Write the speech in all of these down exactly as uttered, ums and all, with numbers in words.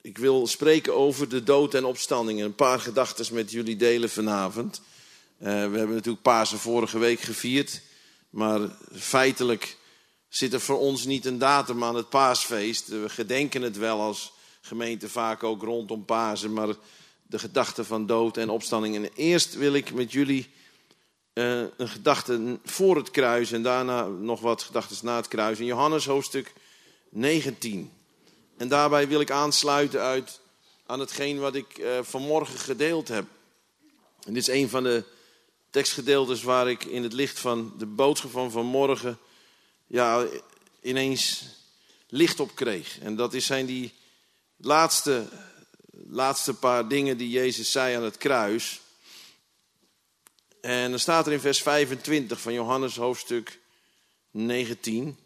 Ik wil spreken over de dood en opstanding. En een paar gedachten met jullie delen vanavond. Uh, we hebben natuurlijk Pasen vorige week gevierd. Maar feitelijk zit er voor ons niet een datum aan het paasfeest. We gedenken het wel als gemeente vaak ook rondom Pasen. Maar de gedachte van dood en opstanding. En eerst wil ik met jullie uh, een gedachte voor het kruis. En daarna nog wat gedachten na het kruis. In Johannes hoofdstuk negentien. En daarbij wil ik aansluiten uit aan hetgeen wat ik uh, vanmorgen gedeeld heb. En dit is een van de tekstgedeeltes waar ik in het licht van de boodschap van vanmorgen ja, ineens licht op kreeg. En dat zijn die laatste, laatste paar dingen die Jezus zei aan het kruis. En dan staat er in vers vijfentwintig van Johannes hoofdstuk negentien...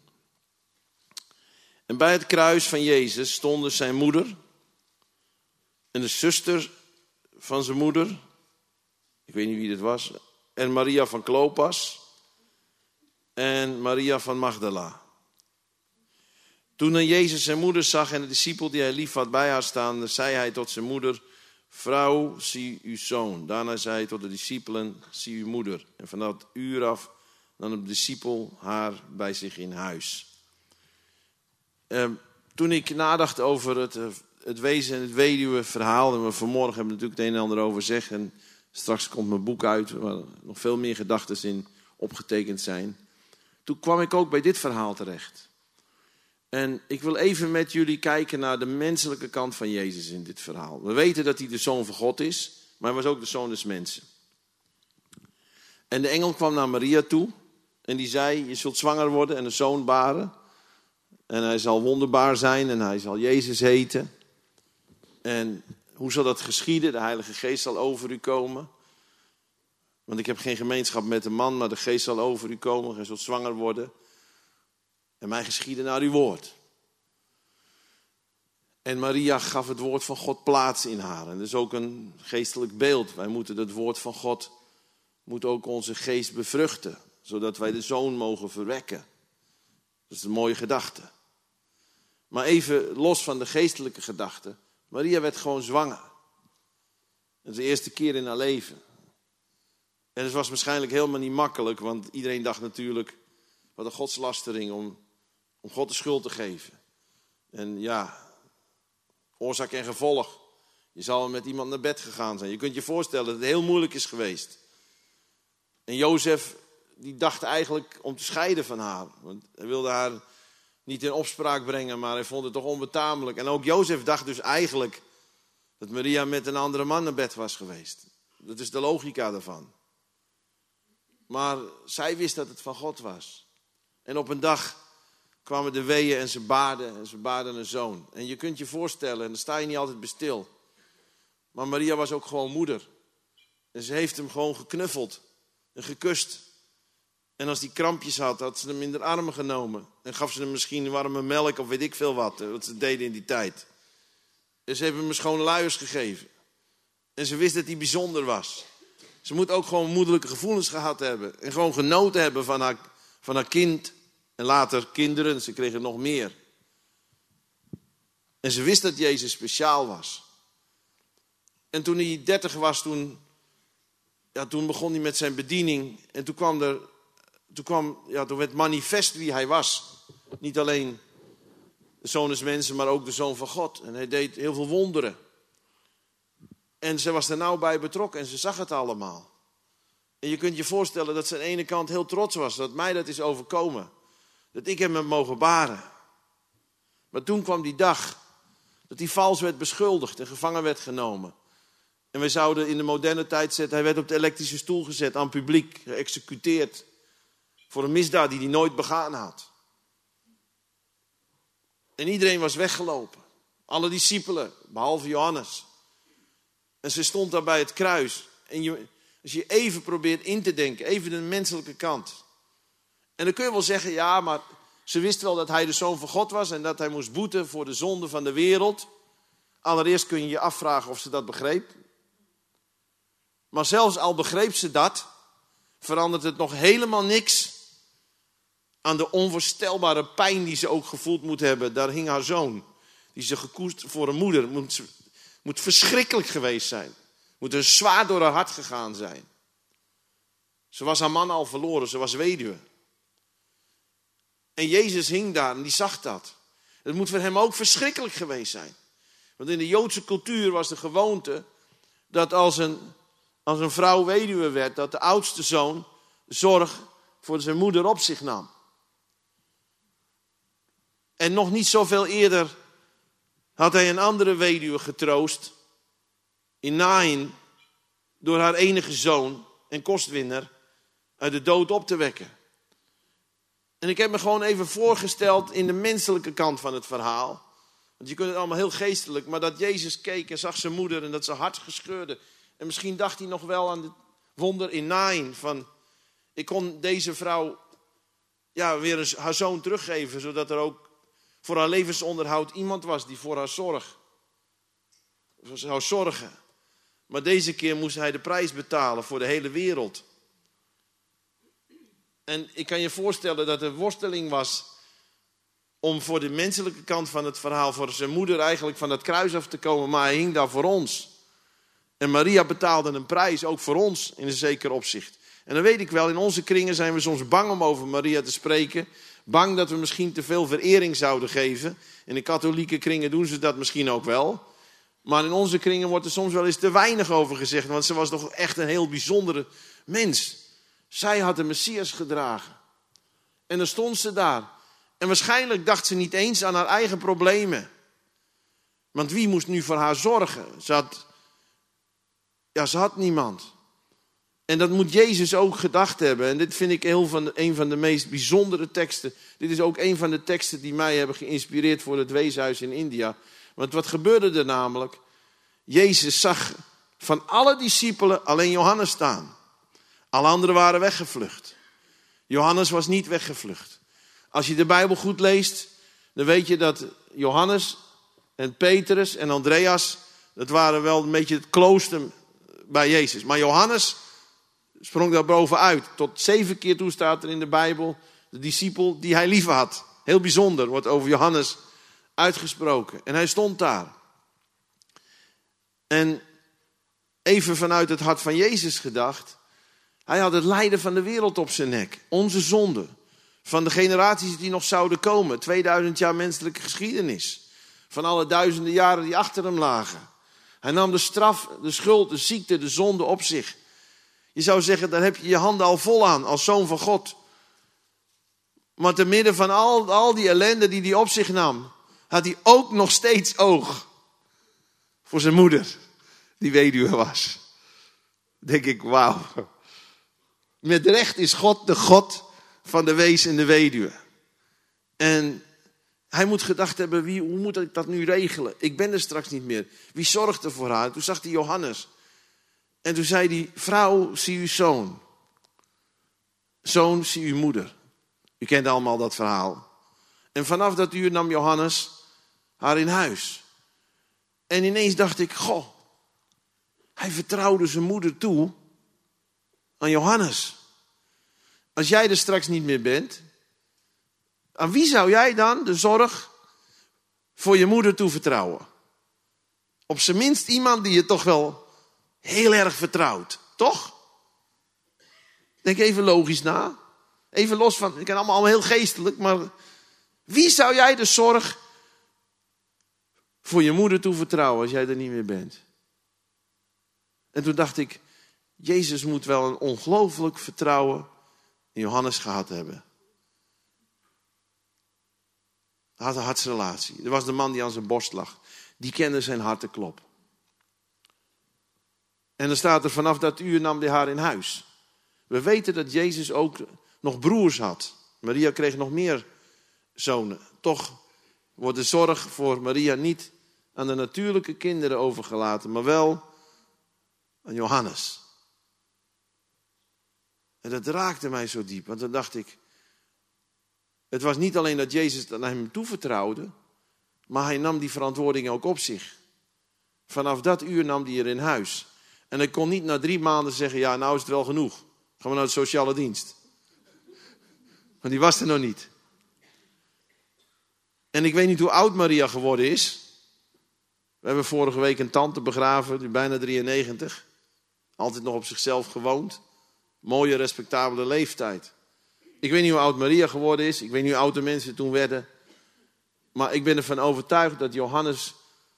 En bij het kruis van Jezus stonden zijn moeder en de zuster van zijn moeder, ik weet niet wie dit was, en Maria van Klopas en Maria van Magdala. Toen dan Jezus zijn moeder zag en de discipel die hij lief had bij haar staan, zei hij tot zijn moeder: Vrouw, zie uw zoon. Daarna zei hij tot de discipelen: Zie uw moeder. En van dat uur af nam de discipel haar bij zich in huis. Uh, toen ik nadacht over het, uh, het wezen en het weduwe verhaal, en we vanmorgen hebben natuurlijk het een en ander over zeg, en straks komt mijn boek uit waar nog veel meer gedachten in opgetekend zijn. Toen kwam ik ook bij dit verhaal terecht. En ik wil even met jullie kijken naar de menselijke kant van Jezus in dit verhaal. We weten dat hij de zoon van God is, maar hij was ook de zoon des mensen. En de engel kwam naar Maria toe en die zei: Je zult zwanger worden en een zoon baren. En hij zal wonderbaar zijn en hij zal Jezus heten. En hoe zal dat geschieden? De Heilige Geest zal over u komen. Want ik heb geen gemeenschap met een man, maar de Geest zal over u komen. Gij zult zwanger worden. En mij geschieden naar uw woord. En Maria gaf het woord van God plaats in haar. En dat is ook een geestelijk beeld. Wij moeten het woord van God, moet ook onze geest bevruchten. Zodat wij de zoon mogen verwekken. Dat is een mooie gedachte. Maar even los van de geestelijke gedachte. Maria werd gewoon zwanger. Dat is de eerste keer in haar leven. En het was waarschijnlijk helemaal niet makkelijk. Want iedereen dacht natuurlijk, wat een godslastering om, om God de schuld te geven. En ja, oorzaak en gevolg. Je zal met iemand naar bed gegaan zijn. Je kunt je voorstellen dat het heel moeilijk is geweest. En Jozef, die dacht eigenlijk om te scheiden van haar. Want hij wilde haar niet in opspraak brengen, maar hij vond het toch onbetamelijk. En ook Jozef dacht dus eigenlijk dat Maria met een andere man naar bed was geweest. Dat is de logica daarvan. Maar zij wist dat het van God was. En op een dag kwamen de weeën en ze baarden en ze baarden een zoon. En je kunt je voorstellen, en daar sta je niet altijd bij stil. Maar Maria was ook gewoon moeder. En ze heeft hem gewoon geknuffeld en gekust. En als die krampjes had, had ze hem in de armen genomen. En gaf ze hem misschien warme melk of weet ik veel wat. Wat ze deden in die tijd. En ze hebben hem schone luiers gegeven. En ze wist dat hij bijzonder was. Ze moet ook gewoon moederlijke gevoelens gehad hebben. En gewoon genoten hebben van haar, van haar kind. En later kinderen. Ze kregen nog meer. En ze wist dat Jezus speciaal was. En toen hij dertig was, toen, ja, toen begon hij met zijn bediening. En toen kwam er... Toen, kwam, ja, toen werd manifest wie hij was. Niet alleen de zoon des mensen, maar ook de zoon van God. En hij deed heel veel wonderen. En ze was er nauw bij betrokken en ze zag het allemaal. En je kunt je voorstellen dat ze aan de ene kant heel trots was. Dat mij dat is overkomen. Dat ik hem heb mogen baren. Maar toen kwam die dag dat hij vals werd beschuldigd en gevangen werd genomen. En wij zouden in de moderne tijd zetten. Hij werd op de elektrische stoel gezet aan publiek, geëxecuteerd. Voor een misdaad die hij nooit begaan had. En iedereen was weggelopen. Alle discipelen, behalve Johannes. En ze stond daar bij het kruis. En je, als je even probeert in te denken, even de menselijke kant. En dan kun je wel zeggen, ja, maar ze wist wel dat hij de zoon van God was. En dat hij moest boeten voor de zonde van de wereld. Allereerst kun je je afvragen of ze dat begreep. Maar zelfs al begreep ze dat, verandert het nog helemaal niks aan de onvoorstelbare pijn die ze ook gevoeld moet hebben. Daar hing haar zoon. die ze gekoest voor een moeder, moet, moet verschrikkelijk geweest zijn. Moet er zwaar door haar hart gegaan zijn. Ze was haar man al verloren, ze was weduwe. En Jezus hing daar en die zag dat. Het moet voor hem ook verschrikkelijk geweest zijn. Want in de Joodse cultuur was de gewoonte dat als een, als een vrouw weduwe werd, dat de oudste zoon zorg voor zijn moeder op zich nam. En nog niet zoveel eerder had hij een andere weduwe getroost in Naïn door haar enige zoon en kostwinner uit de dood op te wekken. En ik heb me gewoon even voorgesteld in de menselijke kant van het verhaal. Want je kunt het allemaal heel geestelijk, maar dat Jezus keek en zag zijn moeder en dat zijn hart gescheurde. En misschien dacht hij nog wel aan het wonder in Naïn van, ik kon deze vrouw ja, weer eens haar zoon teruggeven, zodat er ook voor haar levensonderhoud iemand was die voor haar zorg zou zorgen. Maar deze keer moest hij de prijs betalen voor de hele wereld. En ik kan je voorstellen dat er worsteling was om voor de menselijke kant van het verhaal, voor zijn moeder eigenlijk van het kruis af te komen, maar hij hing daar voor ons. En Maria betaalde een prijs, ook voor ons, in een zeker opzicht. En dan weet ik wel, in onze kringen zijn we soms bang om over Maria te spreken. Bang dat we misschien te veel verering zouden geven. In de katholieke kringen doen ze dat misschien ook wel. Maar in onze kringen wordt er soms wel eens te weinig over gezegd. Want ze was toch echt een heel bijzondere mens. Zij had de Messias gedragen. En dan stond ze daar. En waarschijnlijk dacht ze niet eens aan haar eigen problemen. Want wie moest nu voor haar zorgen? Ze had, ja, ze had niemand. En dat moet Jezus ook gedacht hebben. En dit vind ik heel van de, een van de meest bijzondere teksten. Dit is ook een van de teksten die mij hebben geïnspireerd voor het weeshuis in India. Want wat gebeurde er namelijk? Jezus zag van alle discipelen alleen Johannes staan. Alle anderen waren weggevlucht. Johannes was niet weggevlucht. Als je de Bijbel goed leest, dan weet je dat Johannes en Petrus en Andreas, dat waren wel een beetje het klooster bij Jezus. Maar Johannes sprong daar bovenuit. Tot zeven keer toe staat er in de Bijbel de discipel die hij lief had. Heel bijzonder wordt over Johannes uitgesproken. En hij stond daar. En even vanuit het hart van Jezus gedacht, hij had het lijden van de wereld op zijn nek. Onze zonde. Van de generaties die nog zouden komen. tweeduizend jaar menselijke geschiedenis. Van alle duizenden jaren die achter hem lagen. Hij nam de straf, de schuld, de ziekte, de zonde op zich. Je zou zeggen, daar heb je je handen al vol aan als zoon van God. Maar te midden van al, al die ellende die hij op zich nam, had hij ook nog steeds oog voor zijn moeder, die weduwe was. Denk ik, wauw. Met recht is God de God van de wees en de weduwe. En hij moet gedacht hebben, wie, hoe moet ik dat nu regelen? Ik ben er straks niet meer. Wie zorgt er voor haar? Toen zag hij Johannes. En toen zei hij, vrouw, zie uw zoon. Zoon, zie uw moeder. U kent allemaal dat verhaal. En vanaf dat uur nam Johannes haar in huis. En ineens dacht ik, goh, hij vertrouwde zijn moeder toe aan Johannes. Als jij er straks niet meer bent, aan wie zou jij dan de zorg voor je moeder toevertrouwen? Op zijn minst iemand die je toch wel heel erg vertrouwt, toch? Denk even logisch na. Even los van, ik ken allemaal, allemaal heel geestelijk, maar wie zou jij de zorg voor je moeder toevertrouwen als jij er niet meer bent? En toen dacht ik, Jezus moet wel een ongelooflijk vertrouwen in Johannes gehad hebben. Hij had een hartsrelatie. Er was de man die aan zijn borst lag. Die kende zijn hartenklop. En dan staat er, vanaf dat uur nam hij haar in huis. We weten dat Jezus ook nog broers had. Maria kreeg nog meer zonen. Toch wordt de zorg voor Maria niet aan de natuurlijke kinderen overgelaten, maar wel aan Johannes. En dat raakte mij zo diep, want dan dacht ik, het was niet alleen dat Jezus dat aan hem toevertrouwde, maar hij nam die verantwoording ook op zich. Vanaf dat uur nam hij er in huis. En hij kon niet na drie maanden zeggen, ja, nou is het wel genoeg. Gaan we naar de sociale dienst. Want die was er nog niet. En ik weet niet hoe oud Maria geworden is. We hebben vorige week een tante begraven, die bijna drieënnegentig. Altijd nog op zichzelf gewoond. Mooie, respectabele leeftijd. Ik weet niet hoe oud Maria geworden is. Ik weet niet hoe oud de mensen toen werden. Maar ik ben ervan overtuigd dat Johannes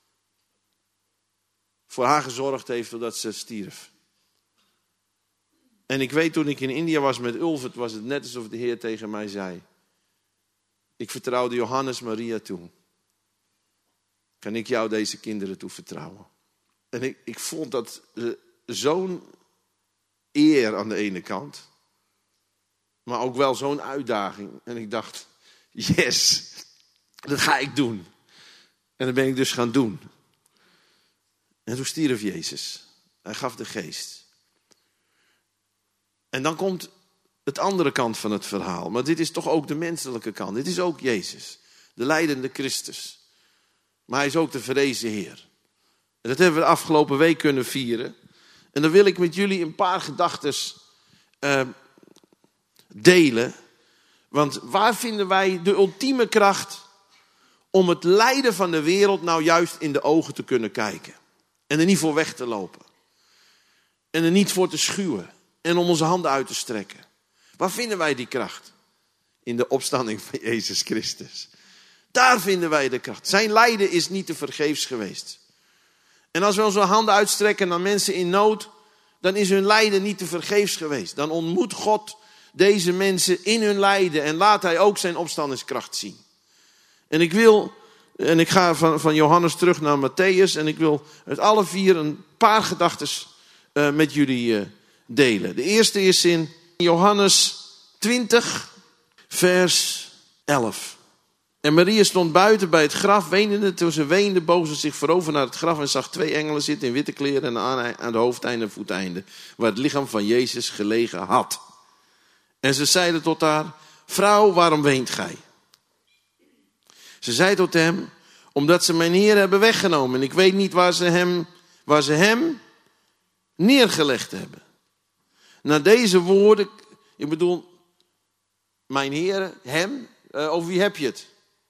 voor haar gezorgd heeft totdat ze stierf. En ik weet toen ik in India was met Ulfert, was het net alsof de Heer tegen mij zei. Ik vertrouwde Johannes Maria toe. Kan ik jou deze kinderen toevertrouwen? En ik, ik vond dat uh, zo'n eer aan de ene kant. Maar ook wel zo'n uitdaging. En ik dacht, yes, dat ga ik doen. En dat ben ik dus gaan doen. En toen stierf Jezus. Hij gaf de geest. En dan komt het andere kant van het verhaal. Maar dit is toch ook de menselijke kant. Dit is ook Jezus. De lijdende Christus. Maar hij is ook de verrezen Heer. En dat hebben we de afgelopen week kunnen vieren. En dan wil ik met jullie een paar gedachten uh, delen. Want waar vinden wij de ultieme kracht om het lijden van de wereld nou juist in de ogen te kunnen kijken? En er niet voor weg te lopen. En er niet voor te schuwen. En om onze handen uit te strekken. Waar vinden wij die kracht? In de opstanding van Jezus Christus. Daar vinden wij de kracht. Zijn lijden is niet te vergeefs geweest. En als we onze handen uitstrekken naar mensen in nood, dan is hun lijden niet te vergeefs geweest. Dan ontmoet God deze mensen in hun lijden en laat hij ook zijn opstandingskracht zien. En ik wil, en ik ga van, van Johannes terug naar Matthäus en ik wil uit alle vier een paar gedachten uh, met jullie uh, delen. De eerste is in Johannes twintig, vers elf. En Maria stond buiten bij het graf, weenende. Toen ze weende, boog ze zich voorover naar het graf en zag twee engelen zitten in witte kleren en aan, aan de hoofdeinde en voeteinde, waar het lichaam van Jezus gelegen had. En ze zeiden tot haar, vrouw, waarom weent gij? Ze zei tot hem, omdat ze mijn Heer hebben weggenomen. En ik weet niet waar ze hem, waar ze hem neergelegd hebben. Na deze woorden, ik bedoel, mijn Heer, hem, uh, over wie heb je het?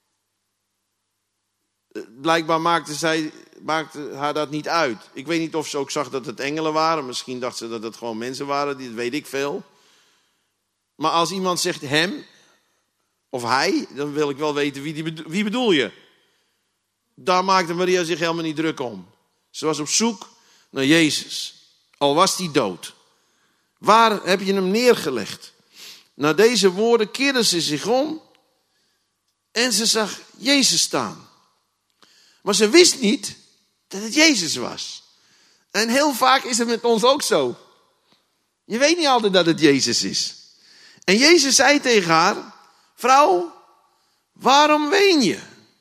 Blijkbaar maakte, zij, maakte haar dat niet uit. Ik weet niet of ze ook zag dat het engelen waren. Misschien dacht ze dat het gewoon mensen waren, dat weet ik veel. Maar als iemand zegt hem, of hij, dan wil ik wel weten wie, die bedo- wie bedoel je. Daar maakte Maria zich helemaal niet druk om. Ze was op zoek naar Jezus. Al was hij dood. Waar heb je hem neergelegd? Na deze woorden keerde ze zich om en ze zag Jezus staan. Maar ze wist niet dat het Jezus was. En heel vaak is het met ons ook zo. Je weet niet altijd dat het Jezus is. En Jezus zei tegen haar, vrouw, waarom ween je?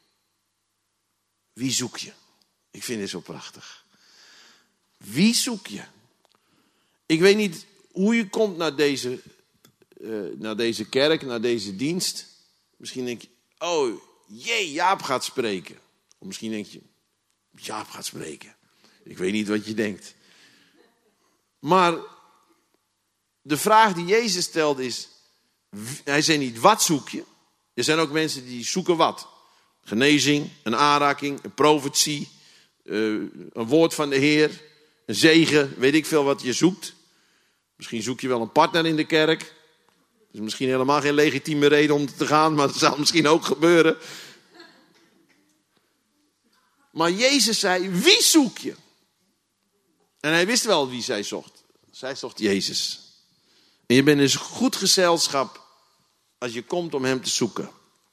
Wie zoek je? Ik vind dit zo prachtig. Wie zoek je? Ik weet niet hoe je komt naar deze, uh, naar deze kerk, naar deze dienst. Misschien denk je, oh jee, Jaap gaat spreken. Of misschien denk je, Jaap gaat spreken. Ik weet niet wat je denkt. Maar de vraag die Jezus stelt is, hij zei niet, wat zoek je? Er zijn ook mensen die zoeken wat. Genezing, een aanraking, een profetie, uh, een woord van de Heer, een zegen, weet ik veel wat je zoekt. Misschien zoek je wel een partner in de kerk. Dat is misschien helemaal geen legitieme reden om te gaan, maar dat zal misschien ook gebeuren. Maar Jezus zei, wie zoek je? En hij wist wel wie zij zocht. Zij zocht Jezus. En je bent in goed gezelschap als je komt om hem te zoeken.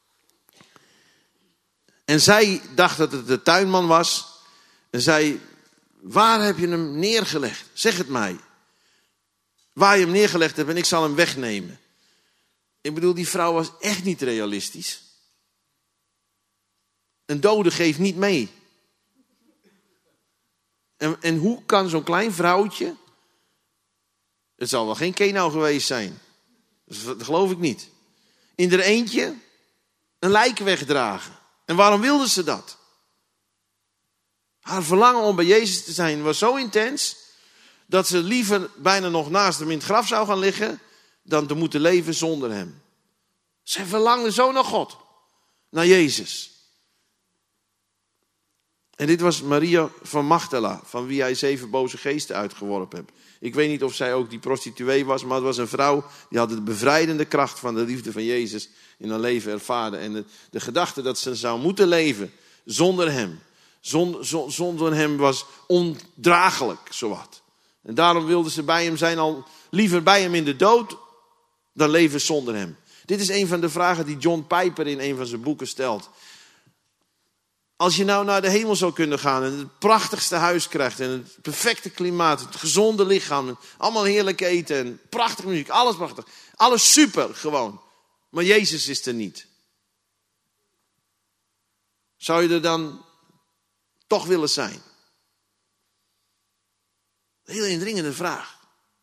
En zij dacht dat het de tuinman was. En zei, waar heb je hem neergelegd? Zeg het mij. Waar je hem neergelegd hebt en ik zal hem wegnemen. Ik bedoel, die vrouw was echt niet realistisch. Een dode geeft niet mee. En, en hoe kan zo'n klein vrouwtje... Het zal wel geen Kenau geweest zijn. Dat geloof ik niet. In er eentje een lijk wegdragen. En waarom wilde ze dat? Haar verlangen om bij Jezus te zijn was zo intens... dat ze liever bijna nog naast hem in het graf zou gaan liggen... dan te moeten leven zonder hem. Zij verlangde zo naar God. Naar Jezus. En dit was Maria van Magdala, van wie hij zeven boze geesten uitgeworpen heeft. Ik weet niet of zij ook die prostituee was, maar het was een vrouw die had de bevrijdende kracht van de liefde van Jezus in haar leven ervaren. En de, de gedachte dat ze zou moeten leven zonder hem, zonder, zonder hem was ondraaglijk, zowat. En daarom wilde ze bij hem zijn, al liever bij hem in de dood dan leven zonder hem. Dit is een van de vragen die John Piper in een van zijn boeken stelt. Als je nou naar de hemel zou kunnen gaan en het prachtigste huis krijgt en het perfecte klimaat, het gezonde lichaam, allemaal heerlijk eten en prachtige muziek, alles prachtig. Alles super gewoon. Maar Jezus is er niet. Zou je er dan toch willen zijn? Een heel indringende vraag.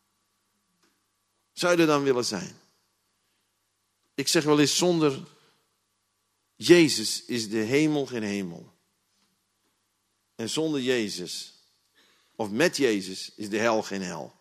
Zou je er dan willen zijn? Ik zeg wel eens, zonder Jezus is de hemel geen hemel. En zonder Jezus, of met Jezus, is de hel geen hel.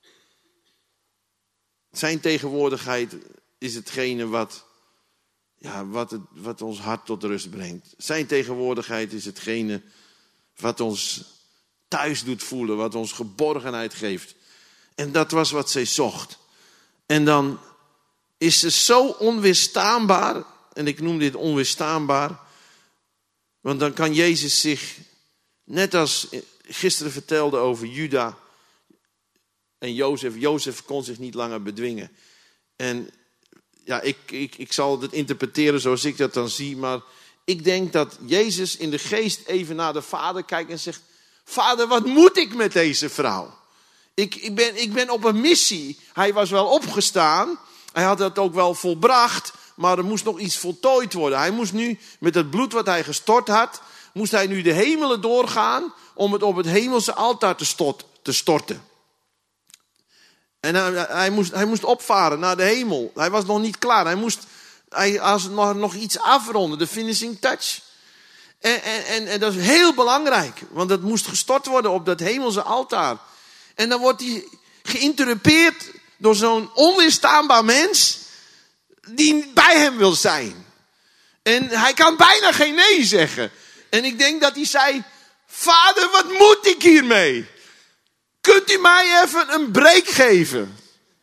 Zijn tegenwoordigheid is hetgene wat, ja, wat, het, wat ons hart tot rust brengt. Zijn tegenwoordigheid is hetgene wat ons thuis doet voelen, wat ons geborgenheid geeft. En dat was wat zij zocht. En dan is ze zo onweerstaanbaar, en ik noem dit onweerstaanbaar, want dan kan Jezus zich, net als gisteren vertelde over Juda en Jozef, Jozef kon zich niet langer bedwingen. En ja, ik, ik, ik zal het interpreteren zoals ik dat dan zie, maar ik denk dat Jezus in de geest even naar de Vader kijkt en zegt, Vader, wat moet ik met deze vrouw? Ik, ik, ben, ik ben op een missie. Hij was wel opgestaan, hij had dat ook wel volbracht, maar er moest nog iets voltooid worden. Hij moest nu, met het bloed wat hij gestort had, moest hij nu de hemelen doorgaan om het op het hemelse altaar te, stort, te storten. En hij, hij, moest, hij moest opvaren naar de hemel. Hij was nog niet klaar. Hij moest hij, als het nog, nog iets afronden, de finishing touch. En, en, en, en dat is heel belangrijk, want het moest gestort worden op dat hemelse altaar. En dan wordt hij geïnterrupeerd door zo'n onweerstaanbaar mens die bij hem wil zijn. En hij kan bijna geen nee zeggen. En ik denk dat hij zei, Vader, wat moet ik hiermee? Kunt u mij even een break geven?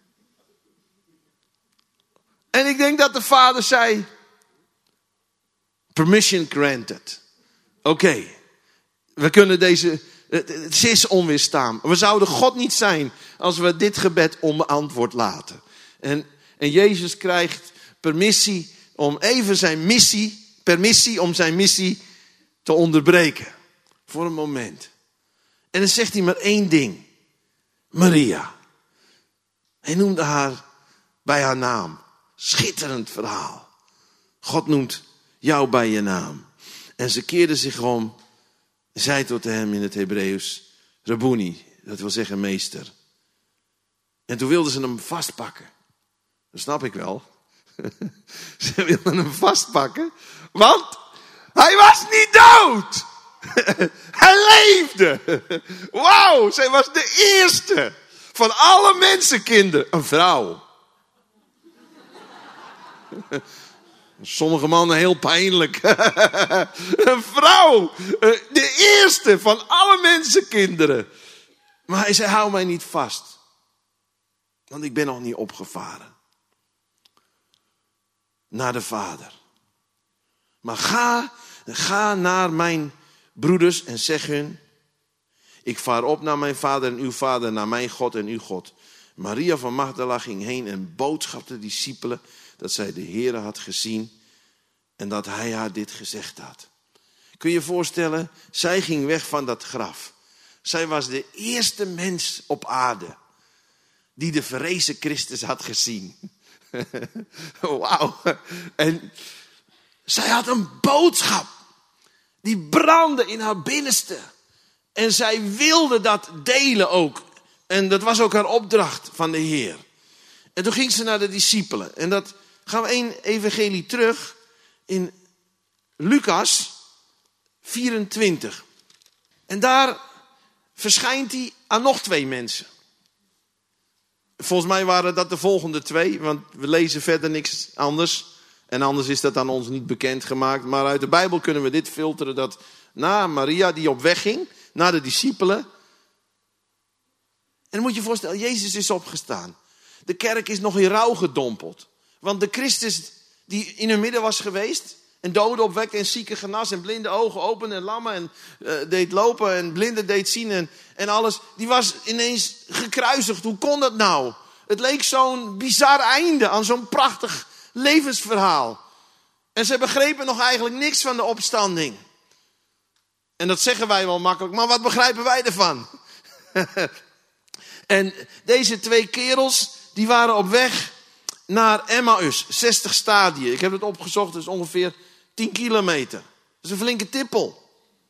En ik denk dat de vader zei, permission granted. Oké, okay, we kunnen deze, het is onweerstaanbaar. We zouden God niet zijn als we dit gebed onbeantwoord laten. En, en Jezus krijgt permissie om even zijn missie, permissie om zijn missie te onderbreken. Voor een moment. En dan zegt hij maar één ding. Maria. Hij noemde haar bij haar naam. Schitterend verhaal. God noemt jou bij je naam. En ze keerde zich om. En zei tot hem in het Hebreeuws, Rabboni, dat wil zeggen meester. En toen wilden ze hem vastpakken. Dat snap ik wel. Ze wilden hem vastpakken. Want hij was niet dood. Hij leefde. Wauw, zij was de eerste van alle mensenkinderen. Een vrouw. Sommige mannen heel pijnlijk. Een vrouw. De eerste van alle mensenkinderen. Maar hij zei, hou mij niet vast. Want ik ben nog niet opgevaren. Naar de Vader. Maar ga, ga naar mijn broeders en zeg hun, ik vaar op naar mijn vader en uw vader, naar mijn God en uw God. Maria van Magdala ging heen en boodschapte de discipelen dat zij de Heere had gezien en dat hij haar dit gezegd had. Kun je je voorstellen, zij ging weg van dat graf. Zij was de eerste mens op aarde die de verrezen Christus had gezien. Wauw. En zij had een boodschap die brandde in haar binnenste. En zij wilde dat delen ook. En dat was ook haar opdracht van de Heer. En toen ging ze naar de discipelen. En dat gaan we één evangelie terug in Lucas vierentwintig. En daar verschijnt hij aan nog twee mensen. Volgens mij waren dat de volgende twee, want we lezen verder niks anders. En anders is dat aan ons niet bekend gemaakt. Maar uit de Bijbel kunnen we dit filteren, dat Na Maria die op weg ging, naar de discipelen. En dan moet je je voorstellen, Jezus is opgestaan. De kerk is nog in rouw gedompeld. Want de Christus die in hun midden was geweest, en doden opwekte en zieken genas en blinde ogen opende en lammen en uh, deed lopen en blinden deed zien en, en alles. Die was ineens gekruisigd. Hoe kon dat nou? Het leek zo'n bizar einde aan zo'n prachtig levensverhaal. En ze begrepen nog eigenlijk niks van de opstanding. En dat zeggen wij wel makkelijk, maar wat begrijpen wij ervan? En deze twee kerels, die waren op weg naar Emmaus, zestig stadien. Ik heb het opgezocht, dat is ongeveer tien kilometer. Dat is een flinke tippel.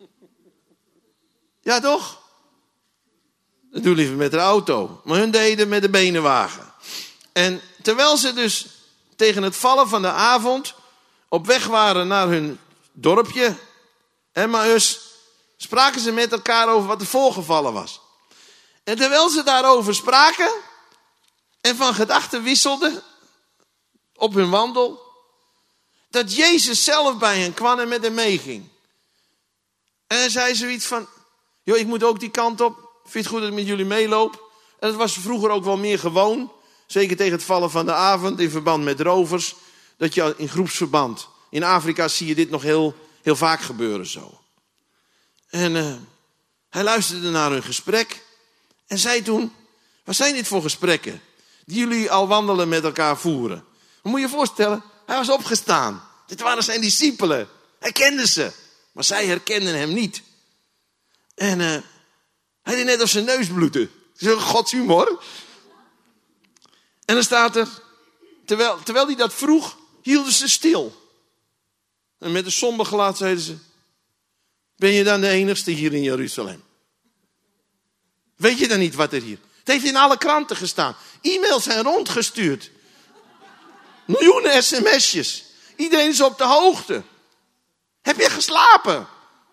Ja, toch? Dat doe je liever met de auto. Maar hun deden met de benenwagen. En terwijl ze dus tegen het vallen van de avond op weg waren naar hun dorpje, Emmaus, spraken ze met elkaar over wat er voorgevallen was. En terwijl ze daarover spraken en van gedachten wisselden op hun wandel, dat Jezus zelf bij hen kwam en met hen meeging. En hij zei zoiets van, joh, ik moet ook die kant op. Vind je het goed dat ik met jullie meeloop? En dat was vroeger ook wel meer gewoon. Zeker tegen het vallen van de avond in verband met rovers. Dat je in groepsverband. In Afrika zie je dit nog heel, heel vaak gebeuren zo. En uh, hij luisterde naar hun gesprek. En zei toen, wat zijn dit voor gesprekken? Die jullie al wandelen met elkaar voeren. Dan moet je je voorstellen, hij was opgestaan. Dit waren zijn discipelen. Hij kende ze. Maar zij herkenden hem niet. En uh, hij deed net als zijn neus bloedde. Zo'n godshumor. En dan staat er, terwijl, terwijl hij dat vroeg, hielden ze stil. En met een somber gelaat zeiden ze, ben je dan de enigste hier in Jeruzalem? Weet je dan niet wat er hier? Het heeft in alle kranten gestaan. E-mails zijn rondgestuurd. Miljoenen sms'jes. Iedereen is op de hoogte. Heb je geslapen?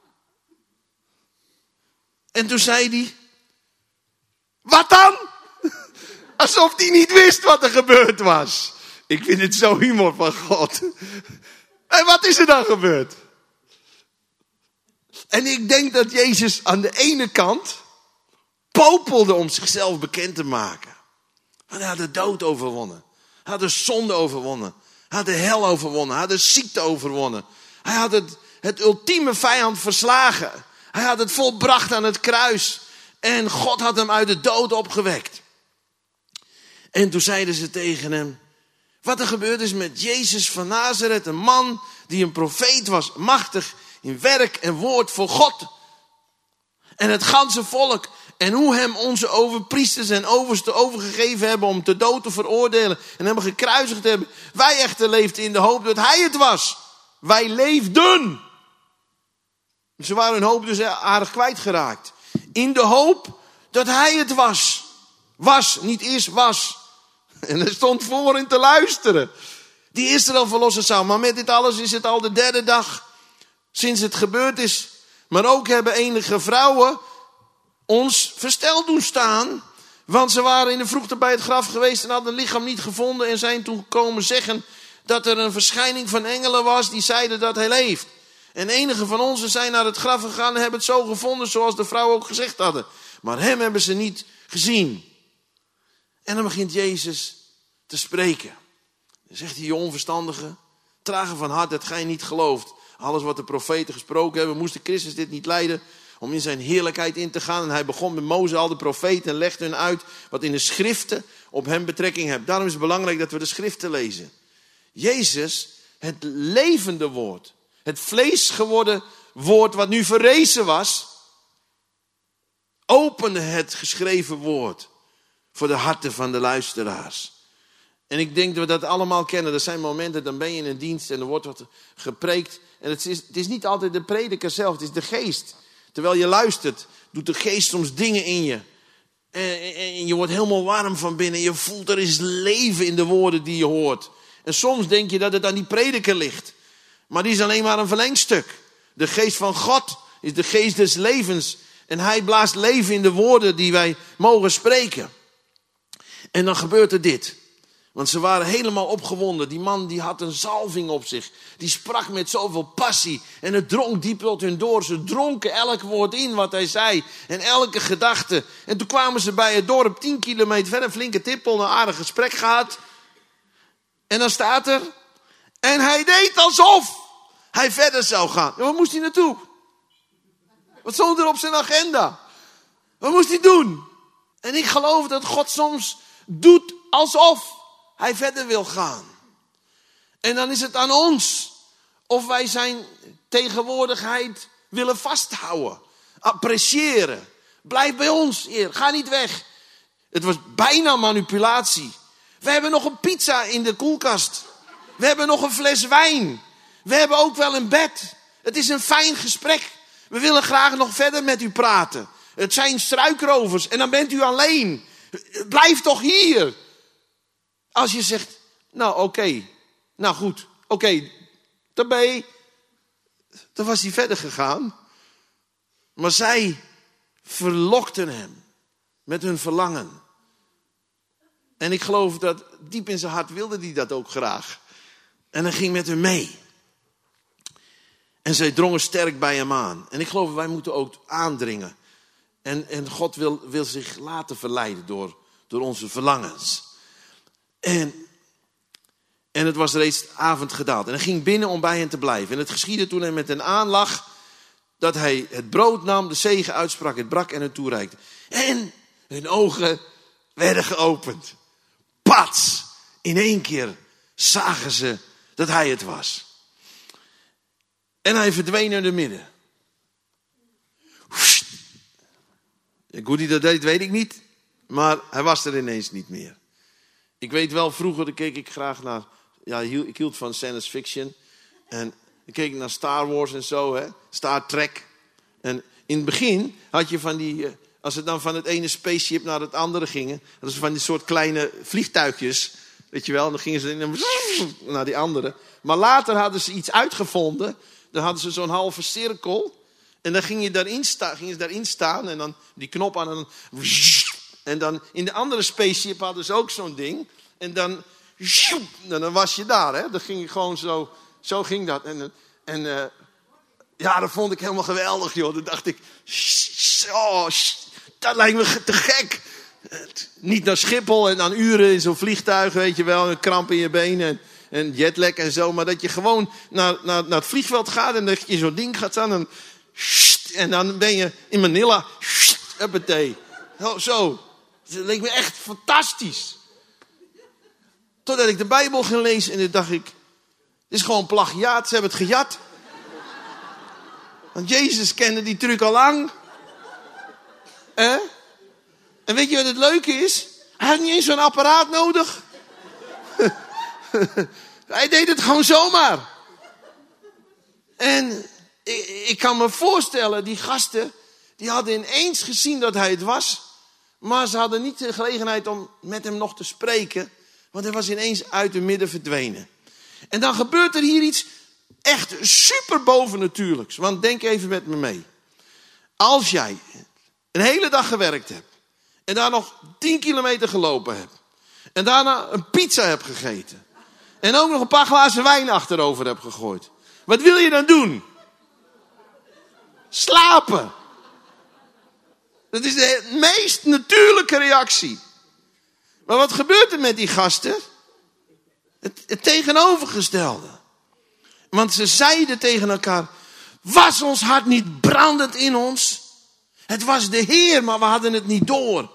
En toen zei hij, wat dan? Alsof hij niet wist wat er gebeurd was. Ik vind het zo humor van God. En wat is er dan gebeurd? En ik denk dat Jezus aan de ene kant popelde om zichzelf bekend te maken. Want hij had de dood overwonnen. Hij had de zonde overwonnen. Hij had de hel overwonnen. Hij had de ziekte overwonnen. Hij had het, het ultieme vijand verslagen. Hij had het volbracht aan het kruis. En God had hem uit de dood opgewekt. En toen zeiden ze tegen hem, wat er gebeurd is met Jezus van Nazareth, een man die een profeet was, machtig in werk en woord voor God. En het ganse volk. En hoe hem onze overpriesters en oversten overgegeven hebben om te dood te veroordelen. En hem gekruisigd hebben. Wij echter leefden in de hoop dat hij het was. Wij leefden. Ze waren hun hoop dus aardig kwijtgeraakt. In de hoop dat hij het was. Was, niet is, was. En er stond voor in te luisteren. Die Israël verlossen zou. Maar met dit alles is het al de derde dag sinds het gebeurd is. Maar ook hebben enige vrouwen ons versteld doen staan. Want ze waren in de vroegte bij het graf geweest en hadden het lichaam niet gevonden. En zijn toen komen zeggen dat er een verschijning van engelen was die zeiden dat hij leeft. En enige van ons zijn naar het graf gegaan en hebben het zo gevonden zoals de vrouwen ook gezegd hadden. Maar hem hebben ze niet gezien. En dan begint Jezus te spreken. Dan zegt hij, je onverstandige, trage van hart dat gij niet gelooft. Alles wat de profeten gesproken hebben, moest de Christus dit niet leiden om in zijn heerlijkheid in te gaan. En hij begon met Mozes al de profeten en legde hun uit wat in de schriften op hem betrekking heeft. Daarom is het belangrijk dat we de schriften lezen. Jezus, het levende woord, het vlees geworden woord wat nu verrezen was, opende het geschreven woord voor de harten van de luisteraars. En ik denk dat we dat allemaal kennen. Er zijn momenten, dan ben je in een dienst en er wordt wat gepreekt. En het is, het is niet altijd de prediker zelf, het is de geest. Terwijl je luistert, doet de geest soms dingen in je. En, en, en je wordt helemaal warm van binnen. Je voelt, er is leven in de woorden die je hoort. En soms denk je dat het aan die prediker ligt. Maar die is alleen maar een verlengstuk. De geest van God is de geest des levens. En hij blaast leven in de woorden die wij mogen spreken. En dan gebeurt er dit. Want ze waren helemaal opgewonden. Die man die had een zalving op zich. Die sprak met zoveel passie. En het drong diep tot hun door. Ze dronken elk woord in wat hij zei. En elke gedachte. En toen kwamen ze bij het dorp tien kilometer verder. Een flinke tippel, een aardig gesprek gehad. En dan staat er. En hij deed alsof hij verder zou gaan. En waar moest hij naartoe? Wat stond er op zijn agenda? Wat moest hij doen? En ik geloof dat God soms doet alsof hij verder wil gaan. En dan is het aan ons of wij zijn tegenwoordigheid willen vasthouden. Appreciëren. Blijf bij ons, Heer. Ga niet weg. Het was bijna manipulatie. We hebben nog een pizza in de koelkast. We hebben nog een fles wijn. We hebben ook wel een bed. Het is een fijn gesprek. We willen graag nog verder met u praten. Het zijn struikrovers en dan bent u alleen. Blijf toch hier. Als je zegt, nou oké, okay. nou goed, oké, okay. dan ben je. Dan was hij verder gegaan. Maar zij verlokten hem met hun verlangen. En ik geloof dat diep in zijn hart wilde hij dat ook graag. En hij ging met hem mee. En zij drongen sterk bij hem aan. En ik geloof, wij moeten ook aandringen. En, en God wil, wil zich laten verleiden door, door onze verlangens. En, en het was reeds avond gedaald. En hij ging binnen om bij hen te blijven. En het geschiedde toen hij met hen aanlag, dat hij het brood nam, de zegen uitsprak, het brak en het toereikte. En hun ogen werden geopend. Pats! In één keer zagen ze dat hij het was. En hij verdween in de midden. Hoe hij dat deed, weet ik niet. Maar hij was er ineens niet meer. Ik weet wel, vroeger keek ik graag naar. Ja, ik hield van science fiction. En ik keek naar Star Wars en zo, hè. Star Trek. En in het begin had je van die. Als het dan van het ene spaceship naar het andere gingen. Dat is van die soort kleine vliegtuigjes. Weet je wel, dan gingen ze naar die andere. Maar later hadden ze iets uitgevonden. Dan hadden ze zo'n halve cirkel. En dan ging je daarin staan, gingen ze daarin staan. En dan die knop aan. En dan, en dan in de andere spaceship hadden ze ook zo'n ding. En dan, dan was je daar. Hè? Dan ging je gewoon zo. Zo ging dat. En, en uh, ja, dat vond ik helemaal geweldig, joh. Dan dacht ik, oh, dat lijkt me te gek. Niet naar Schiphol en dan uren in zo'n vliegtuig, weet je wel. Een kramp in je benen en, en jetlag en zo. Maar dat je gewoon naar, naar, naar het vliegveld gaat en dat je zo'n ding gaat staan. En, en dan ben je in Manila. Huppatee. Zo, zo. Dat leek me echt fantastisch. Totdat ik de Bijbel ging lezen en toen dacht ik, dit is gewoon plagiaat. Ze hebben het gejat. Want Jezus kende die truc al lang. Eh? En weet je wat het leuke is? Hij had niet eens zo'n apparaat nodig. Hij deed het gewoon zomaar. En ik, ik kan me voorstellen, die gasten, die hadden ineens gezien dat hij het was. Maar ze hadden niet de gelegenheid om met hem nog te spreken. Want hij was ineens uit hun midden verdwenen. En dan gebeurt er hier iets echt super bovennatuurlijks. Want denk even met me mee. Als jij een hele dag gewerkt hebt. En daar nog tien kilometer gelopen hebt. En daarna een pizza hebt gegeten. En ook nog een paar glazen wijn achterover hebt gegooid. Wat wil je dan doen? Slapen. Dat is de meest natuurlijke reactie. Maar wat gebeurt er met die gasten? Het, het tegenovergestelde. Want ze zeiden tegen elkaar, was ons hart niet brandend in ons? Het was de Heer, maar we hadden het niet door.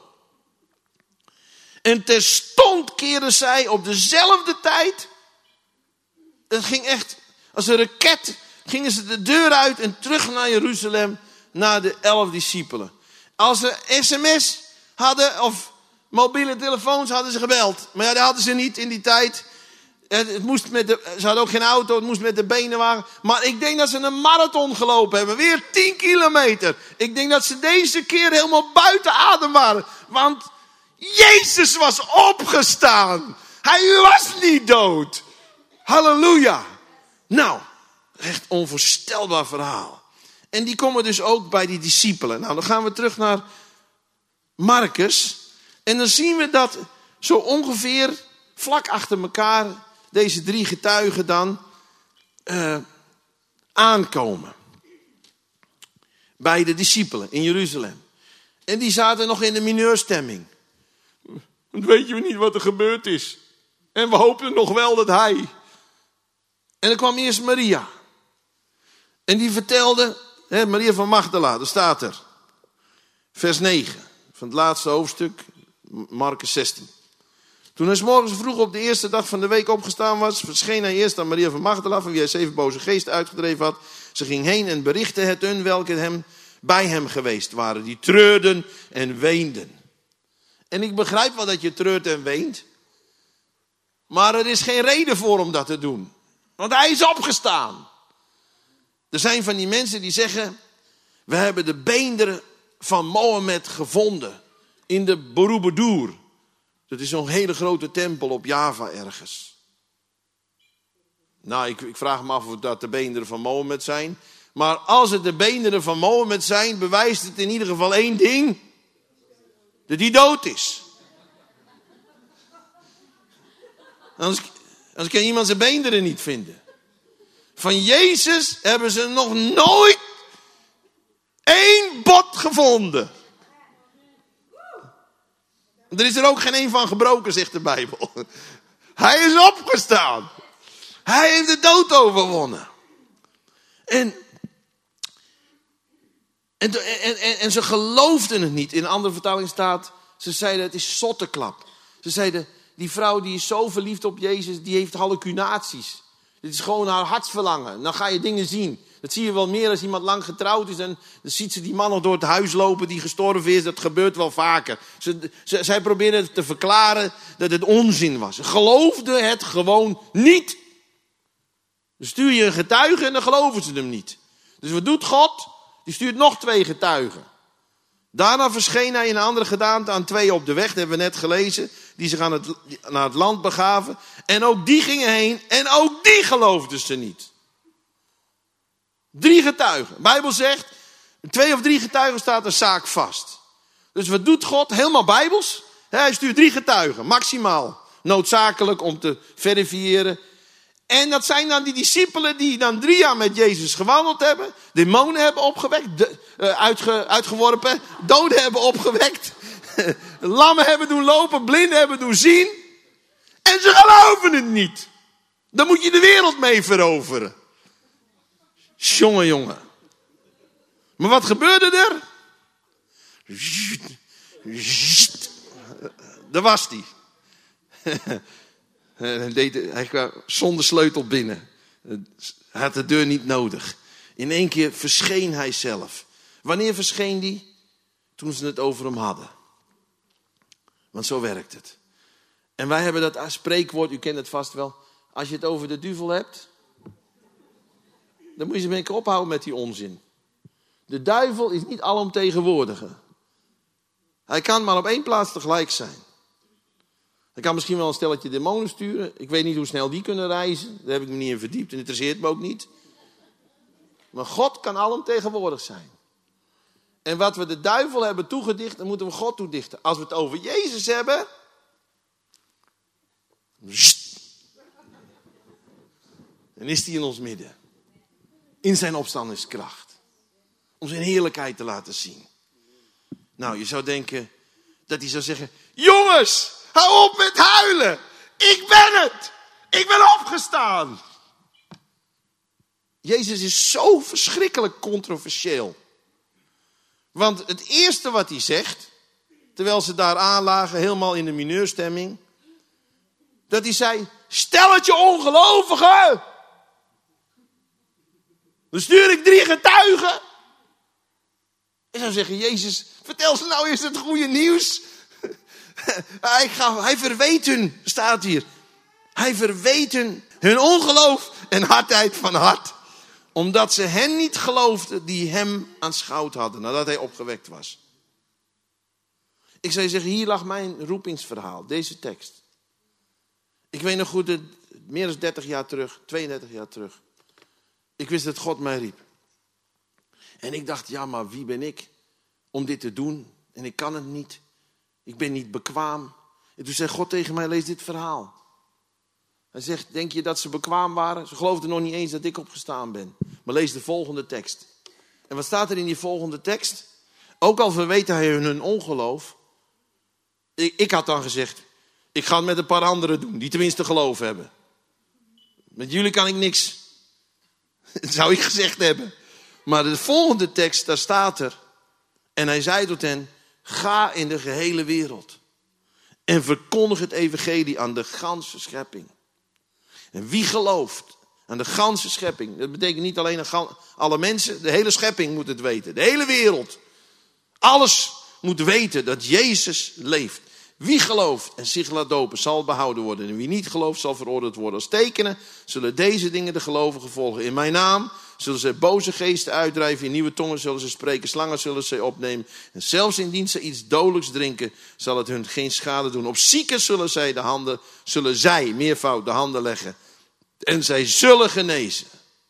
En terstond keerden zij op dezelfde tijd. Het ging echt als een raket. Gingen ze de deur uit en terug naar Jeruzalem. Naar de elf discipelen. Als ze sms hadden of mobiele telefoons hadden ze gebeld. Maar ja, dat hadden ze niet in die tijd. Het, het moest met de, ze hadden ook geen auto, het moest met de benen waren. Maar ik denk dat ze een marathon gelopen hebben. Weer tien kilometer. Ik denk dat ze deze keer helemaal buiten adem waren. Want Jezus was opgestaan. Hij was niet dood. Halleluja. Nou, echt onvoorstelbaar verhaal. En die komen dus ook bij die discipelen. Nou, dan gaan we terug naar Marcus. En dan zien we dat zo ongeveer vlak achter elkaar deze drie getuigen dan uh, aankomen. Bij de discipelen in Jeruzalem. En die zaten nog in de mineurstemming. Dan weet je niet wat er gebeurd is. En we hoopten nog wel dat hij. En dan kwam eerst Maria. En die vertelde, hè, Maria van Magdala, daar staat er. Vers negen van het laatste hoofdstuk, Markus zestien. Toen hij 's morgens vroeg op de eerste dag van de week opgestaan was, verscheen hij eerst aan Maria van Magdala, van wie hij zeven boze geesten uitgedreven had. Ze ging heen en berichtte het hun, welke hem, bij hem geweest waren. Die treurden en weenden. En ik begrijp wel dat je treurt en weent. Maar er is geen reden voor om dat te doen. Want hij is opgestaan. Er zijn van die mensen die zeggen, we hebben de beenderen van Mohammed gevonden. In de Borobudur. Dat is zo'n hele grote tempel op Java ergens. Nou, ik, ik vraag me af of dat de beenderen van Mohammed zijn. Maar als het de beenderen van Mohammed zijn, bewijst het in ieder geval één ding. Dat hij dood is. Anders, anders kan iemand zijn beenderen niet vinden. Van Jezus hebben ze nog nooit één bot gevonden. Er is er ook geen één van gebroken, zegt de Bijbel. Hij is opgestaan. Hij heeft de dood overwonnen. En, en, en, en, en ze geloofden het niet. In een andere vertaling staat, ze zeiden het is zotteklap. Ze zeiden, die vrouw die is zo verliefd op Jezus, die heeft hallucinaties. Dit is gewoon haar hartsverlangen. Dan ga je dingen zien. Dat zie je wel meer als iemand lang getrouwd is. En dan ziet ze die man nog door het huis lopen die gestorven is. Dat gebeurt wel vaker. Ze, ze, zij probeerden te verklaren dat het onzin was. Ze geloofden het gewoon niet. Dan stuur je een getuige en dan geloven ze hem niet. Dus wat doet God? Die stuurt nog twee getuigen. Daarna verscheen hij in een andere gedaante aan twee op de weg. Dat hebben we net gelezen. Die zich aan het, naar het land begaven. En ook die gingen heen. En ook die geloofden ze niet. Drie getuigen. De Bijbel zegt, twee of drie getuigen staat een zaak vast. Dus wat doet God? Helemaal Bijbels. Hij stuurt drie getuigen, maximaal. Noodzakelijk om te verifiëren. En dat zijn dan die discipelen die dan drie jaar met Jezus gewandeld hebben. Demonen hebben opgewekt, de, uh, uitge, uitgeworpen, doden hebben opgewekt. Lammen hebben doen lopen, blinden hebben doen zien. En ze geloven het niet. Dan moet je de wereld mee veroveren. Jongen, jongen. Maar wat gebeurde er? Daar was hij. Hij kwam zonder sleutel binnen. Hij had de deur niet nodig. In één keer verscheen hij zelf. Wanneer verscheen hij? Toen ze het over hem hadden. Want zo werkt het. En wij hebben dat spreekwoord, u kent het vast wel. Als je het over de duivel hebt, dan moet je ze een keer ophouden met die onzin. De duivel is niet alomtegenwoordige. Hij kan maar op één plaats tegelijk zijn. Hij kan misschien wel een stelletje demonen sturen. Ik weet niet hoe snel die kunnen reizen. Daar heb ik me niet in verdiept en interesseert me ook niet. Maar God kan alomtegenwoordig zijn. En wat we de duivel hebben toegedicht, dan moeten we God toedichten. Als we het over Jezus hebben, dan is hij in ons midden. In zijn opstandingskracht. Om zijn heerlijkheid te laten zien. Nou, je zou denken dat hij zou zeggen, jongens, hou op met huilen. Ik ben het. Ik ben opgestaan. Jezus is zo verschrikkelijk controversieel. Want het eerste wat hij zegt, terwijl ze daar aanlagen, helemaal in de mineurstemming, dat hij zei, stelletje ongelovigen. Dan stuur ik drie getuigen. En zou zeggen, Jezus, vertel ze nou eerst het goede nieuws. hij, gaf, hij verweet hun, staat hier. Hij verweet hun, hun ongeloof en hardheid van hart. Omdat ze hen niet geloofden die hem aanschouwd hadden, nadat hij opgewekt was. Ik zou je zeggen, hier lag mijn roepingsverhaal, deze tekst. Ik weet nog goed, meer dan dertig jaar terug, tweeëndertig jaar terug. Ik wist dat God mij riep. En ik dacht, ja, maar wie ben ik om dit te doen? En ik kan het niet. Ik ben niet bekwaam. En toen zei God tegen mij, lees dit verhaal. Hij zegt, denk je dat ze bekwaam waren? Ze geloofden nog niet eens dat ik opgestaan ben. Maar lees de volgende tekst. En wat staat er in die volgende tekst? Ook al verweet hij hun ongeloof. Ik, ik had dan gezegd, ik ga het met een paar anderen doen, die tenminste geloof hebben. Met jullie kan ik niks. Dat zou ik gezegd hebben. Maar de volgende tekst, daar staat er. En hij zei tot hen, ga in de gehele wereld. En verkondig het evangelie aan de ganse schepping. En wie gelooft aan de ganse schepping. Dat betekent niet alleen aan alle mensen. De hele schepping moet het weten. De hele wereld. Alles moet weten dat Jezus leeft. Wie gelooft en zich laat dopen zal behouden worden. En wie niet gelooft zal veroordeeld worden. Als tekenen zullen deze dingen de gelovigen volgen. In mijn naam zullen ze boze geesten uitdrijven. In nieuwe tongen zullen ze spreken. Slangen zullen ze opnemen. En zelfs indien ze iets dodelijks drinken, zal het hun geen schade doen. Op zieken zullen zij de handen, zullen zij, meervoud, de handen leggen. En zij zullen genezen.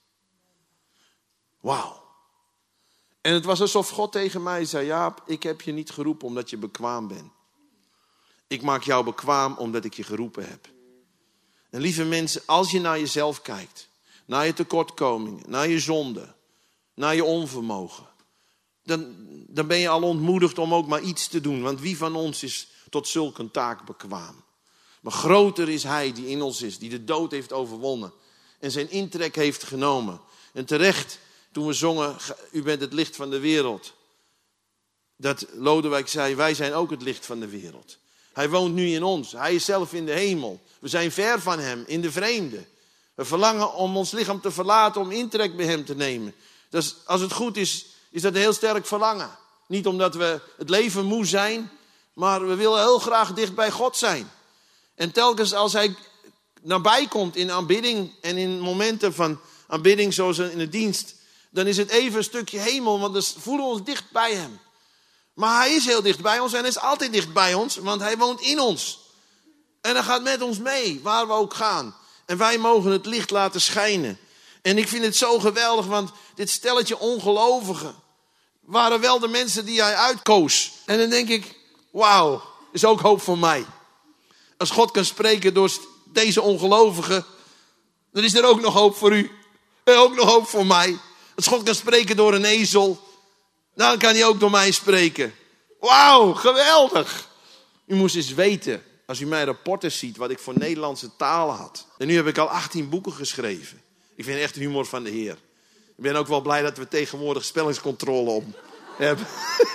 Wauw. En het was alsof God tegen mij zei, Jaap, ik heb je niet geroepen omdat je bekwaam bent. Ik maak jou bekwaam omdat ik je geroepen heb. En lieve mensen, als je naar jezelf kijkt, naar je tekortkomingen, naar je zonde, naar je onvermogen, dan, dan ben je al ontmoedigd om ook maar iets te doen. Want wie van ons is tot zulk een taak bekwaam? Maar groter is hij die in ons is, die de dood heeft overwonnen en zijn intrek heeft genomen. En terecht, toen we zongen, u bent het licht van de wereld, dat Lodewijk zei, wij zijn ook het licht van de wereld. Hij woont nu in ons. Hij is zelf in de hemel. We zijn ver van hem, in de vreemde. We verlangen om ons lichaam te verlaten, om intrek bij hem te nemen. Dus als het goed is, is dat een heel sterk verlangen. Niet omdat we het leven moe zijn, maar we willen heel graag dicht bij God zijn. En telkens als hij nabij komt in aanbidding en in momenten van aanbidding zoals in de dienst, dan is het even een stukje hemel, want dan voelen we ons dicht bij hem. Maar hij is heel dicht bij ons en hij is altijd dicht bij ons, want hij woont in ons. En hij gaat met ons mee, waar we ook gaan. En wij mogen het licht laten schijnen. En ik vind het zo geweldig, want dit stelletje ongelovigen waren wel de mensen die hij uitkoos. En dan denk ik, wauw, is ook hoop voor mij. Als God kan spreken door deze ongelovigen, dan is er ook nog hoop voor u. En ook nog hoop voor mij. Als God kan spreken door een ezel, dan kan hij ook door mij spreken. Wauw, geweldig. U moest eens weten, als u mijn rapporten ziet, wat ik voor Nederlandse taal had. En nu heb ik al achttien boeken geschreven. Ik vind echt humor van de Heer. Ik ben ook wel blij dat we tegenwoordig spellingscontrole op hebben.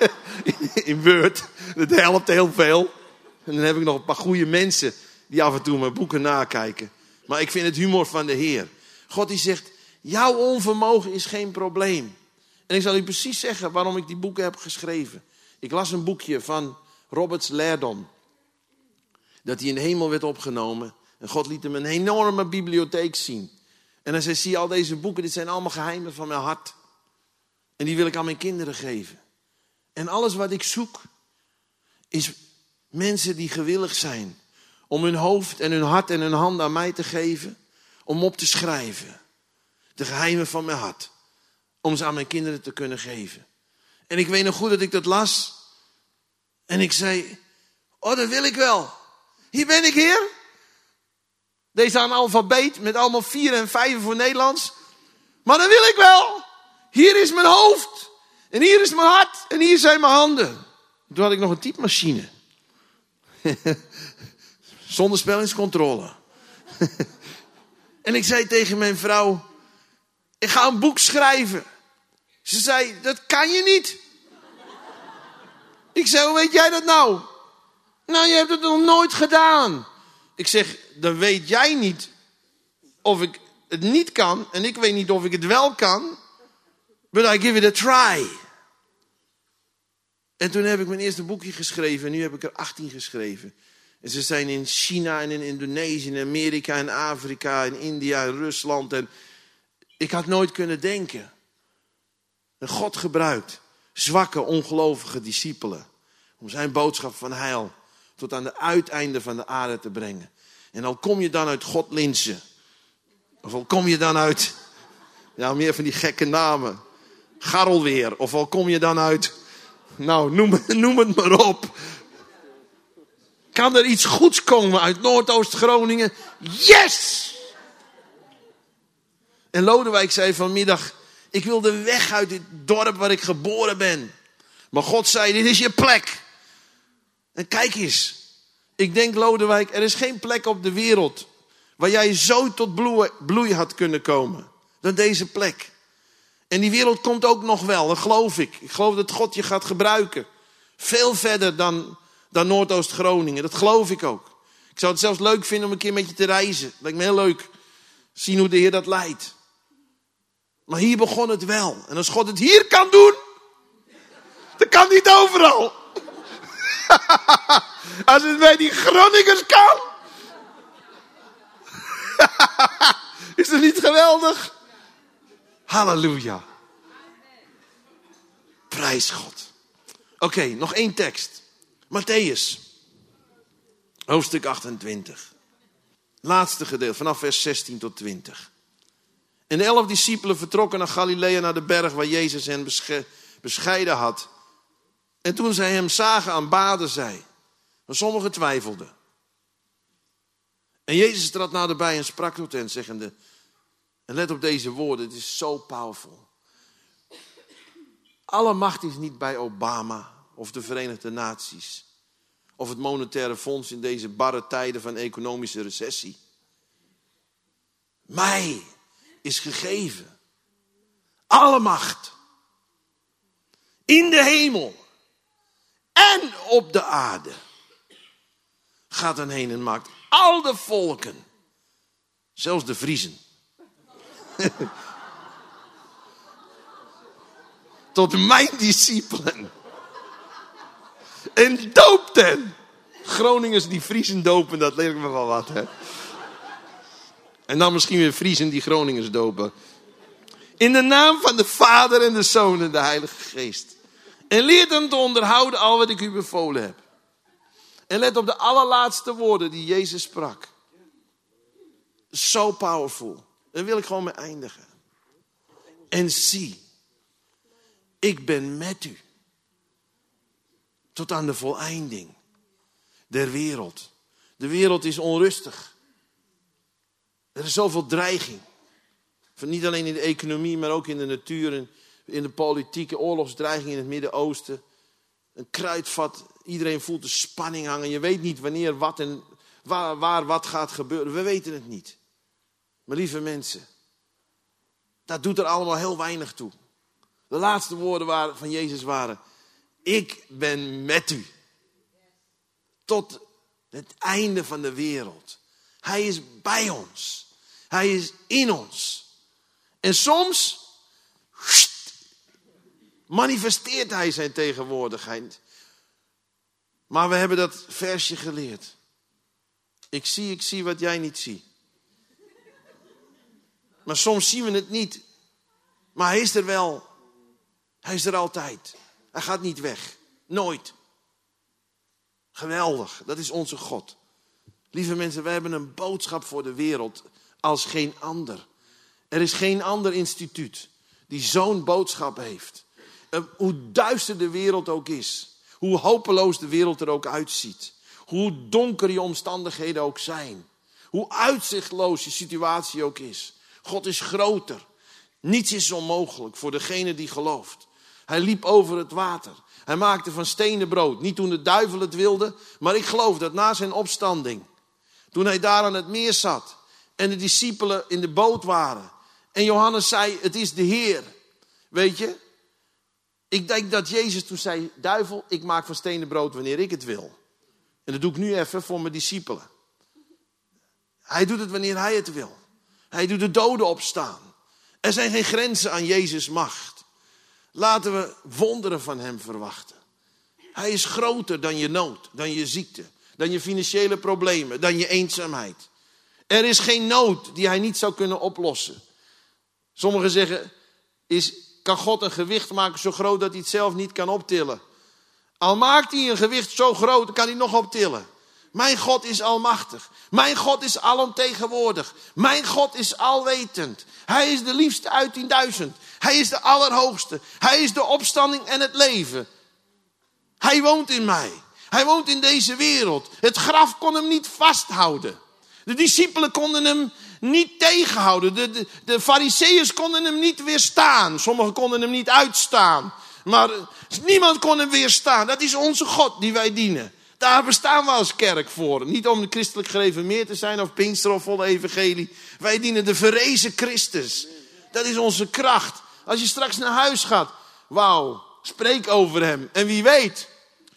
In Word. Dat helpt heel veel. En dan heb ik nog een paar goede mensen die af en toe mijn boeken nakijken. Maar ik vind het humor van de Heer. God die zegt, jouw onvermogen is geen probleem. En ik zal u precies zeggen waarom ik die boeken heb geschreven. Ik las een boekje van Robert Lerdon. Dat hij in de hemel werd opgenomen. En God liet hem een enorme bibliotheek zien. En hij zei, zie je al deze boeken, dit zijn allemaal geheimen van mijn hart. En die wil ik aan mijn kinderen geven. En alles wat ik zoek, is mensen die gewillig zijn. Om hun hoofd en hun hart en hun hand aan mij te geven. Om op te schrijven. De geheimen van mijn hart. Om ze aan mijn kinderen te kunnen geven. En ik weet nog goed dat ik dat las. En ik zei, oh dat wil ik wel. Hier ben ik, Heer. Deze analfabeet met allemaal vier en vijven voor Nederlands. Maar dat wil ik wel. Hier is mijn hoofd. En hier is mijn hart. En hier zijn mijn handen. Toen had ik nog een typemachine. Zonder spellingscontrole. En ik zei tegen mijn vrouw, ik ga een boek schrijven. Ze zei, dat kan je niet. Ik zei, hoe weet jij dat nou? Nou, je hebt het nog nooit gedaan. Ik zeg, dan weet jij niet of ik het niet kan. En ik weet niet of ik het wel kan. But I give it a try. En toen heb ik mijn eerste boekje geschreven. En nu heb ik er achttien geschreven. En ze zijn in China en in Indonesië, in Amerika en Afrika, in India en Rusland. En ik had nooit kunnen denken. En God gebruikt zwakke, ongelovige discipelen. Om zijn boodschap van heil tot aan de uiteinden van de aarde te brengen. En al kom je dan uit Godlinze. Of al kom je dan uit, ja, meer van die gekke namen. Garrelweer. Of al kom je dan uit, nou, noem, noem het maar op. Kan er iets goeds komen uit Noordoost-Groningen? Yes! En Lodewijk zei vanmiddag, ik wilde weg uit dit dorp waar ik geboren ben. Maar God zei, dit is je plek. En kijk eens. Ik denk, Lodewijk, er is geen plek op de wereld waar jij zo tot bloei, bloei had kunnen komen. Dan deze plek. En die wereld komt ook nog wel, dat geloof ik. Ik geloof dat God je gaat gebruiken. Veel verder dan, dan Noordoost-Groningen, dat geloof ik ook. Ik zou het zelfs leuk vinden om een keer met je te reizen. Lijkt me heel leuk. Zien hoe de Heer dat leidt. Maar hier begon het wel. En als God het hier kan doen, dan kan hij het overal. Als het bij die Groningers kan. Is dat niet geweldig? Halleluja. Prijs God. Oké, okay, nog één tekst. Mattheüs. Hoofdstuk achtentwintig. Laatste gedeelte, vanaf vers zestien tot twintig. En de elf discipelen vertrokken naar Galilea, naar de berg waar Jezus hen besche- bescheiden had. En toen zij hem zagen, aanbaden zij. Maar sommigen twijfelden. En Jezus trad naderbij en sprak tot hen, zeggende... En let op deze woorden, het is zo powerful. Alle macht is niet bij Obama of de Verenigde Naties. Of het monetaire fonds in deze barre tijden van economische recessie. Mij is gegeven. Alle macht. In de hemel. En op de aarde. Gaat dan heen en maakt al de volken. Zelfs de Friezen. Tot mijn discipelen. En doopt hen. Groningers die Friezen dopen, dat leer ik me wel wat. Hè? En dan misschien weer Friezen die Groningers dopen. In de naam van de Vader en de Zoon en de Heilige Geest. En leert hem te onderhouden al wat ik u bevolen heb. En let op de allerlaatste woorden die Jezus sprak. So powerful. Daar wil ik gewoon mee eindigen. En zie, ik ben met u. Tot aan de voleinding der wereld. De wereld is onrustig. Er is zoveel dreiging. Niet alleen in de economie, maar ook in de natuur en in de politieke oorlogsdreiging in het Midden-Oosten. Een kruidvat. Iedereen voelt de spanning hangen. Je weet niet wanneer wat en waar, waar wat gaat gebeuren. We weten het niet. Maar lieve mensen, dat doet er allemaal heel weinig toe. De laatste woorden waren, van Jezus waren: ik ben met u. Tot het einde van de wereld. Hij is bij ons. Hij is in ons. En soms manifesteert hij zijn tegenwoordigheid. Maar we hebben dat versje geleerd. Ik zie, ik zie wat jij niet ziet. Maar soms zien we het niet. Maar hij is er wel. Hij is er altijd. Hij gaat niet weg. Nooit. Geweldig. Dat is onze God. Lieve mensen, wij hebben een boodschap voor de wereld als geen ander. Er is geen ander instituut die zo'n boodschap heeft. Hoe duister de wereld ook is. Hoe hopeloos de wereld er ook uitziet. Hoe donker je omstandigheden ook zijn. Hoe uitzichtloos je situatie ook is. God is groter. Niets is onmogelijk voor degene die gelooft. Hij liep over het water. Hij maakte van stenen brood. Niet toen de duivel het wilde. Maar ik geloof dat na zijn opstanding. Toen hij daar aan het meer zat. En de discipelen in de boot waren. En Johannes zei, het is de Heer. Weet je. Ik denk dat Jezus toen zei, duivel, ik maak van stenen brood wanneer ik het wil. En dat doe ik nu even voor mijn discipelen. Hij doet het wanneer hij het wil. Hij doet de doden opstaan. Er zijn geen grenzen aan Jezus' macht. Laten we wonderen van hem verwachten. Hij is groter dan je nood, dan je ziekte, dan je financiële problemen, dan je eenzaamheid. Er is geen nood die hij niet zou kunnen oplossen. Sommigen zeggen, is, kan God een gewicht maken zo groot dat hij het zelf niet kan optillen? Al maakt hij een gewicht zo groot, dan kan hij nog optillen. Mijn God is almachtig. Mijn God is alomtegenwoordig. Mijn God is alwetend. Hij is de liefste uit tienduizend. Hij is de allerhoogste. Hij is de opstanding en het leven. Hij woont in mij. Hij woont in deze wereld. Het graf kon hem niet vasthouden. De discipelen konden hem niet tegenhouden. De, de, de fariseeërs konden hem niet weerstaan. Sommigen konden hem niet uitstaan. Maar niemand kon hem weerstaan. Dat is onze God die wij dienen. Daar bestaan we als kerk voor. Niet om christelijk gereformeerd te zijn of Pinkster of volle evangelie. Wij dienen de verrezen Christus. Dat is onze kracht. Als je straks naar huis gaat. Wauw, spreek over hem. En wie weet.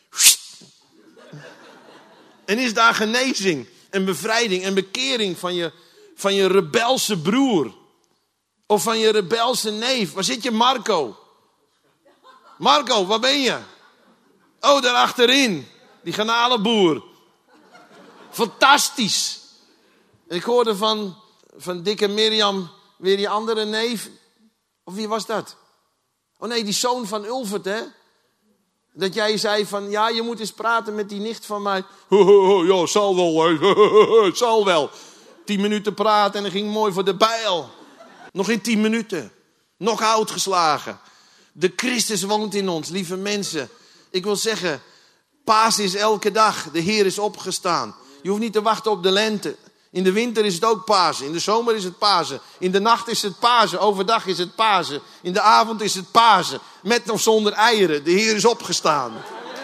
En is daar genezing en bevrijding en bekering van je, van je rebelse broer. Of van je rebelse neef. Waar zit je, Marco? Marco, waar ben je? Oh, daar achterin. Die garnalenboer. Fantastisch. Ik hoorde van, van dikke Mirjam weer die andere neef. Of wie was dat? Oh nee, die zoon van Ulvert, hè? Dat jij zei van, ja, je moet eens praten met die nicht van mij. Ja, zal wel, zal wel. Tien minuten praten en dan ging mooi voor de bijl. Nog in tien minuten. Nog uitgeslagen. De Christus woont in ons, lieve mensen. Ik wil zeggen, Paas is elke dag. De Heer is opgestaan. Je hoeft niet te wachten op de lente. In de winter is het ook Pasen. In de zomer is het Pasen. In de nacht is het Pasen. Overdag is het Pasen. In de avond is het Pasen. Met of zonder eieren. De Heer is opgestaan.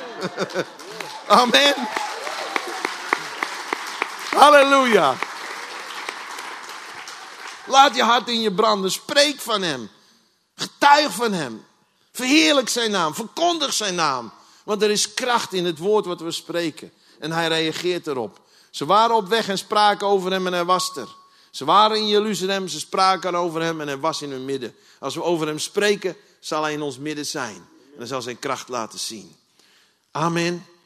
Amen. Halleluja. Laat je hart in je branden. Spreek van hem. Getuig van hem. Verheerlijk zijn naam. Verkondig zijn naam. Want er is kracht in het woord wat we spreken. En hij reageert erop. Ze waren op weg en spraken over hem en hij was er. Ze waren in Jeruzalem, ze spraken over hem en hij was in hun midden. Als we over hem spreken, zal hij in ons midden zijn. En hij zal zijn kracht laten zien. Amen.